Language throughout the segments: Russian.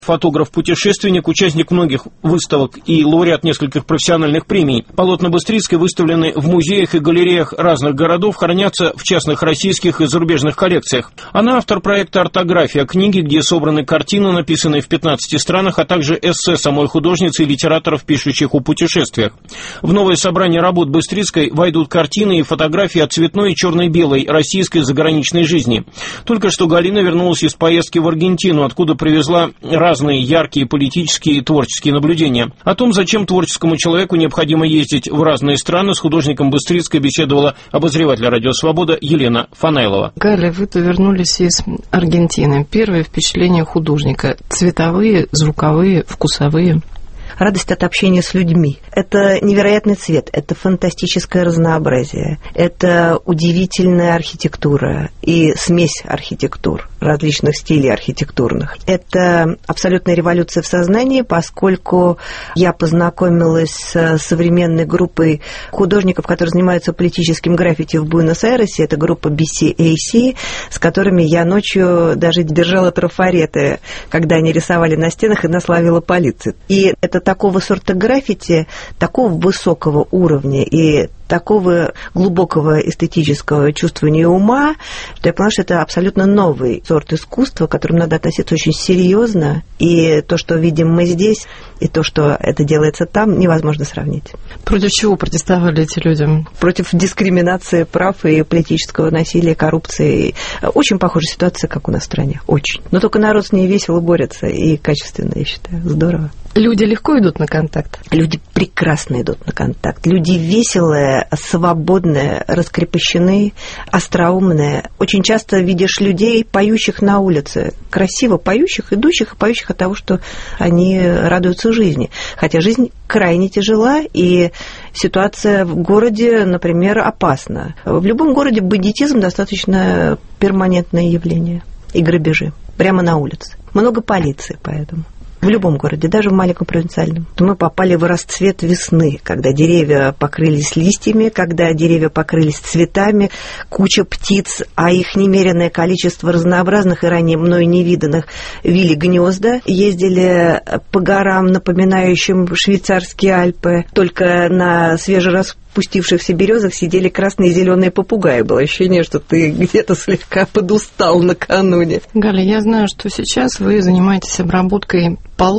Фотограф-путешественник, участник многих выставок и лауреат нескольких профессиональных премий. Полотна Быстрицкой выставлены в музеях и галереях разных городов, хранятся в частных российских и зарубежных коллекциях. Она автор проекта «Ортография», книги, где собраны картины, написанные в 15 странах, а также эссе самой художницы и литераторов, пишущих о путешествиях. В новое собрание работ Быстрицкой войдут картины и фотографии от цветной и черно-белой российской заграничной жизни. Только что Галина вернулась из поездки в Аргентину, откуда привезла разные яркие политические и творческие наблюдения. О том, зачем творческому человеку необходимо ездить в разные страны, с художником Быстрицкой беседовала обозреватель «Радио Свобода» Елена Фанайлова. Галя, вы-то вернулись из Аргентины. Первые впечатления художника – цветовые, звуковые, вкусовые? Радость от общения с людьми. Это невероятный цвет, это фантастическое разнообразие, это удивительная архитектура и смесь архитектур, различных стилей архитектурных. Это абсолютная революция в сознании, поскольку я познакомилась с современной группой художников, которые занимаются политическим граффити в Буэнос-Айресе. Это группа BCAC, с которыми я ночью даже держала трафареты, когда они рисовали на стенах, и нас ловила полиция. И это такого сорта граффити, такого высокого уровня и такого глубокого эстетического чувствования ума, что я поняла, что это абсолютно новый сорт искусства, к которому надо относиться очень серьезно. И то, что видим мы здесь, и то, что это делается там, невозможно сравнить. Против чего протестовали эти люди? Против дискриминации прав и политического насилия, коррупции. Очень похожая ситуация, как у нас в стране. Очень. Но только народ с ней весело борется и качественно, я считаю. Здорово. Люди легко идут на контакт? Люди прекрасно идут на контакт. Люди веселые, свободные, раскрепощенные, остроумные. Очень часто видишь людей, поющих на улице. Красиво поющих, идущих и поющих от того, что они радуются жизни. Хотя жизнь крайне тяжела, и ситуация в городе, например, опасна. В любом городе бандитизм достаточно перманентное явление. И грабежи. Прямо на улице. Много полиции поэтому. В любом городе, даже в маленьком провинциальном. Мы попали в расцвет весны, когда деревья покрылись листьями, когда деревья покрылись цветами, куча птиц, а их немеренное количество разнообразных и ранее мною невиданных вили гнезда, ездили по горам, напоминающим швейцарские Альпы, только на свежераспустившихся березах сидели красные и зеленые попугаи. Было ощущение, что ты где-то слегка подустал накануне. Галя, я знаю, что сейчас вы занимаетесь обработкой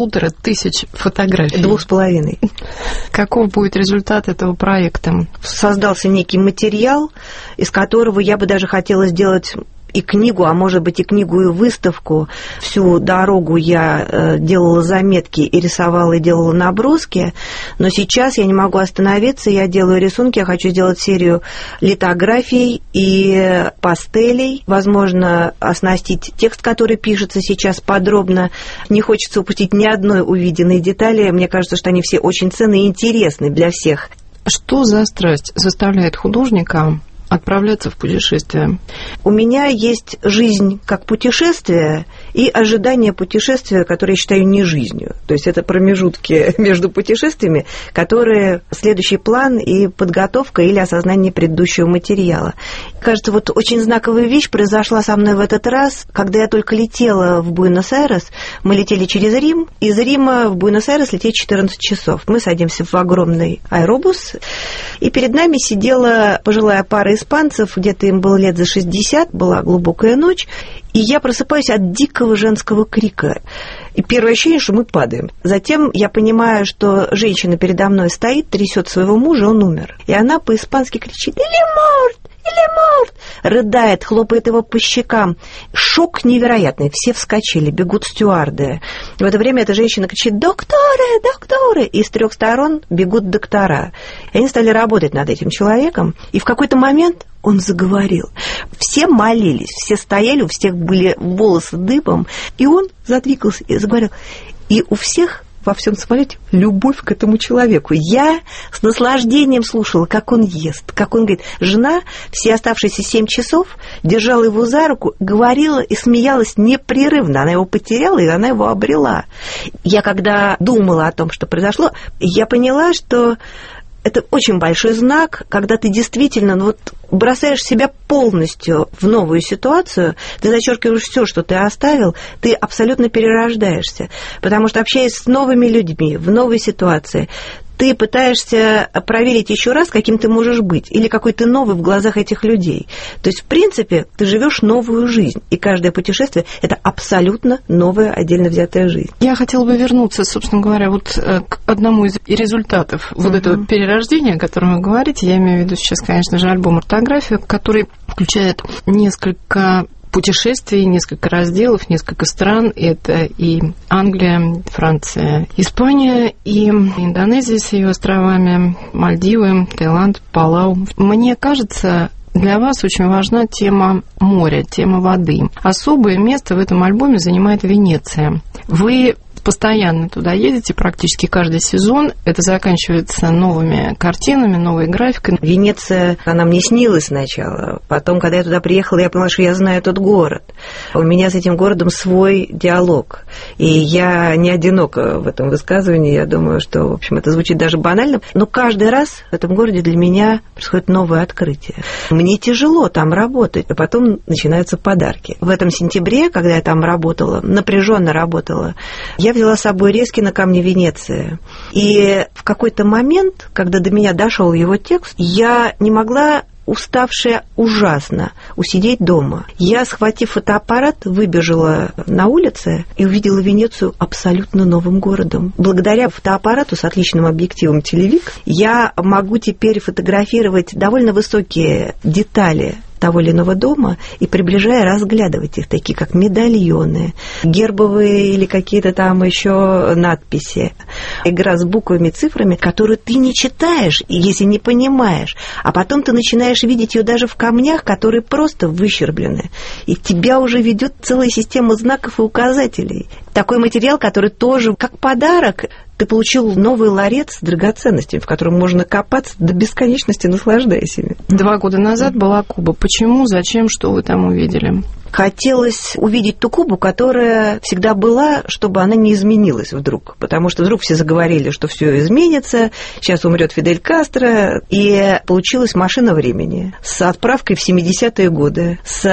1500 фотографий. 2,5. Каков будет результат этого проекта? Создался некий материал, из которого я бы даже хотела сделать и книгу, а может быть и книгу, и выставку. Всю дорогу я делала заметки и рисовала, и делала наброски, но сейчас я не могу остановиться, я делаю рисунки, я хочу сделать серию литографий и пастелей, возможно, оснастить текст, который пишется сейчас подробно. Не хочется упустить ни одной увиденной детали, мне кажется, что они все очень ценны и интересны для всех. Что за страсть заставляет художника отправляться в путешествие? У меня есть жизнь как путешествие и ожидание путешествия, которое я считаю не жизнью. То есть это промежутки между путешествиями, которые следующий план и подготовка или осознание предыдущего материала. Кажется, вот очень знаковая вещь произошла со мной в этот раз, когда я только летела в Буэнос-Айрес. Мы летели через Рим, из Рима в Буэнос-Айрес лететь 14 часов. Мы садимся в огромный аэробус, и перед нами сидела пожилая пара испанцев, где-то им было лет за 60, была глубокая ночь, и я просыпаюсь от дикого женского крика. И первое ощущение, что мы падаем. Затем я понимаю, что женщина передо мной стоит, трясет своего мужа, он умер. И она по-испански кричит «Или морт! Или морт!» Рыдает, хлопает его по щекам. Шок невероятный. Все вскочили, бегут стюарды. В это время эта женщина кричит «Докторы! Докторы!» И с 3 сторон бегут доктора. И они стали работать над этим человеком. И в какой-то момент он заговорил. Все молились, все стояли, у всех были волосы дыбом. И он задвигался и заговорил. И у всех во всем самолете любовь к этому человеку. Я с наслаждением слушала, как он ест, как он говорит. Жена все оставшиеся 7 часов держала его за руку, говорила и смеялась непрерывно. Она его потеряла, и она его обрела. Я когда думала о том, что произошло, я поняла, что это очень большой знак, когда ты действительно бросаешь себя полностью в новую ситуацию, ты зачеркиваешь все, что ты оставил, ты абсолютно перерождаешься. Потому что, общаясь с новыми людьми в новой ситуации, ты пытаешься проверить еще раз, каким ты можешь быть, или какой ты новый в глазах этих людей. То есть, в принципе, ты живешь новую жизнь, и каждое путешествие – это абсолютно новая, отдельно взятая жизнь. Я хотела бы вернуться, собственно говоря, к одному из результатов этого перерождения, о котором вы говорите. Я имею в виду сейчас, конечно же, альбом «Ортография», который включает несколько путешествий, несколько разделов, несколько стран. Это и Англия, Франция, Испания, и Индонезия с ее островами, Мальдивы, Таиланд, Палау. Мне кажется, для вас очень важна тема моря, тема воды. Особое место в этом альбоме занимает Венеция. Вы постоянно туда едете, практически каждый сезон. Это заканчивается новыми картинами, новой графикой. Венеция, она мне снилась сначала. Потом, когда я туда приехала, я поняла, что я знаю этот город. У меня с этим городом свой диалог. И я не одинока в этом высказывании. Я думаю, что, в общем, это звучит даже банально. Но каждый раз в этом городе для меня происходит новое открытие. Мне тяжело там работать, а потом начинаются подарки. В этом сентябре, когда я там работала, напряженно работала, я взяла с собой резки на камне Венеции. И в какой-то момент, когда до меня дошел его текст, я не могла, уставшая ужасно, усидеть дома. Я, схватив фотоаппарат, выбежала на улицы и увидела Венецию абсолютно новым городом. Благодаря фотоаппарату с отличным объективом телевик я могу теперь фотографировать довольно высокие детали того или иного дома и, приближая, разглядывать их, такие как медальоны, гербовые или какие-то там еще надписи. Игра с буквами, цифрами, которые ты не читаешь, если не понимаешь, а потом ты начинаешь видеть ее даже в камнях, которые просто выщерблены. И тебя уже ведет целая система знаков и указателей. Такой материал, который тоже как подарок. Ты получил новый ларец с драгоценностями, в котором можно копаться до бесконечности, наслаждаясь ими. 2 года назад была Куба. Почему, зачем, что вы там увидели? Хотелось увидеть ту Кубу, которая всегда была, чтобы она не изменилась вдруг. Потому что вдруг все заговорили, что все изменится, сейчас умрет Фидель Кастро. И получилась машина времени с отправкой в 70-е годы, с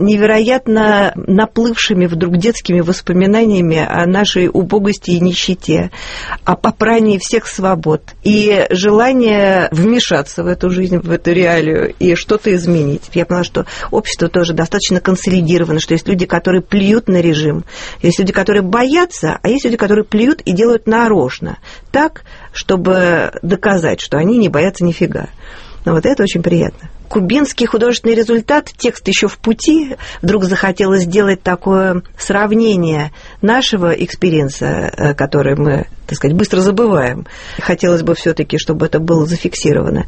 невероятно наплывшими вдруг детскими воспоминаниями о нашей убогости и нищете, о попрании всех свобод и желание вмешаться в эту жизнь, в эту реалию и что-то изменить. Я поняла, что общество тоже достаточно консолидировано, что есть люди, которые плюют на режим, есть люди, которые боятся, а есть люди, которые плюют и делают нарочно, так, чтобы доказать, что они не боятся нифига. Но вот это очень приятно. Кубинский художественный результат, текст еще в пути. Вдруг захотелось сделать такое сравнение нашего экспириенса, который мы, так сказать, быстро забываем. Хотелось бы все-таки, чтобы это было зафиксировано.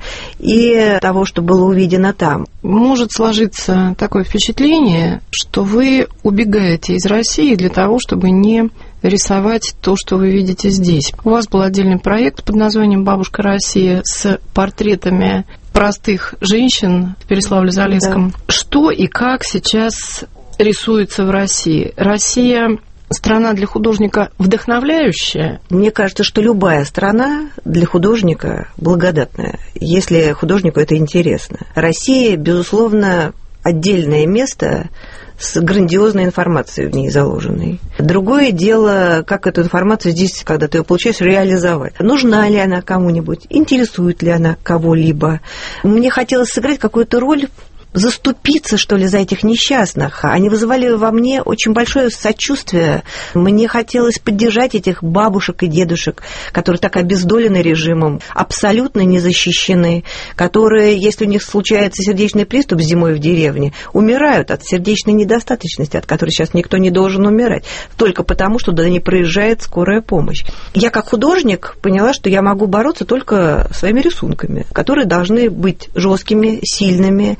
И того, что было увидено там. Может сложиться такое впечатление, что вы убегаете из России для того, чтобы не рисовать то, что вы видите здесь. У вас был отдельный проект под названием «Бабушка Россия» с портретами простых женщин в Переславле-Залесском. Да. Что и как сейчас рисуется в России? Россия страна для художника вдохновляющая? Мне кажется, что любая страна для художника благодатная, если художнику это интересно. Россия, безусловно, отдельное место с грандиозной информацией в ней заложенной. Другое дело, как эту информацию здесь, когда ты ее получаешь, реализовать. Нужна ли она кому-нибудь? Интересует ли она кого-либо? Мне хотелось сыграть какую-то роль, заступиться, что ли, за этих несчастных. Они вызывали во мне очень большое сочувствие. Мне хотелось поддержать этих бабушек и дедушек, которые так обездолены режимом, абсолютно не защищены, которые, если у них случается сердечный приступ зимой в деревне, умирают от сердечной недостаточности, от которой сейчас никто не должен умирать, только потому, что туда не проезжает скорая помощь. Я как художник поняла, что я могу бороться только своими рисунками, которые должны быть жесткими, сильными.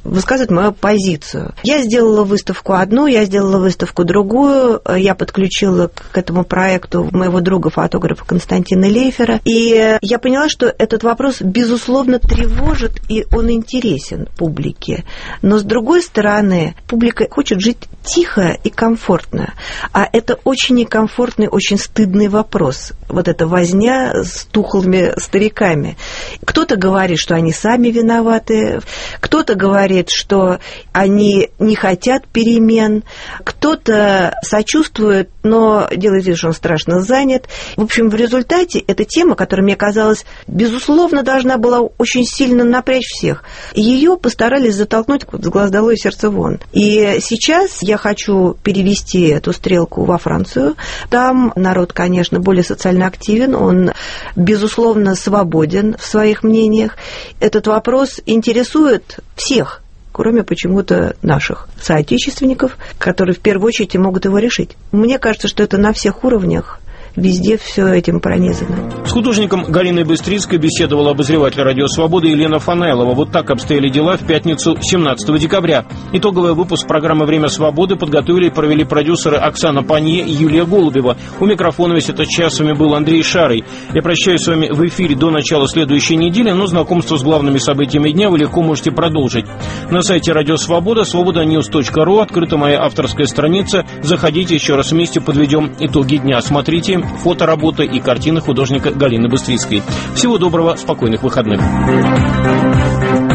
высказывать мою позицию. Я сделала выставку одну, я сделала выставку другую, я подключила к этому проекту моего друга, фотографа Константина Лейфера, и я поняла, что этот вопрос, безусловно, тревожит, и он интересен публике. Но, с другой стороны, публика хочет жить тихо и комфортно, а это очень некомфортный, очень стыдный вопрос. Вот эта возня с тухлыми стариками. Кто-то говорит, что они сами виноваты, кто-то говорит, что они не хотят перемен, кто-то сочувствует, но делает вид, что он страшно занят. В общем, в результате эта тема, которая, мне казалось, безусловно, должна была очень сильно напрячь всех, ее постарались затолкнуть с глаз долой и сердца вон. И сейчас я хочу перевести эту стрелку во Францию. Там народ, конечно, более социально активен, он, безусловно, свободен в своих мнениях. Этот вопрос интересует всех, кроме почему-то наших соотечественников, которые в первую очередь могут его решить. Мне кажется, что это на всех уровнях. Везде все этим пронизано. С художником Галиной Быстрицкой беседовала обозреватель «Радио Свобода» Елена Фанайлова. Вот так обстояли дела в пятницу 17 декабря. Итоговый выпуск программы «Время свободы» подготовили и провели продюсеры Оксана Панье и Юлия Голубева. У микрофона весь этот час с вами был Андрей Шарый. Я прощаюсь с вами в эфире до начала следующей недели, но знакомство с главными событиями дня вы легко можете продолжить. На сайте «Радио Свобода» свободаnews.ру открыта моя авторская страница. Заходите, еще раз вместе подведем итоги дня. Смотрите фотоработы и картины художника Галины Быстрицкой. Всего доброго, спокойных выходных.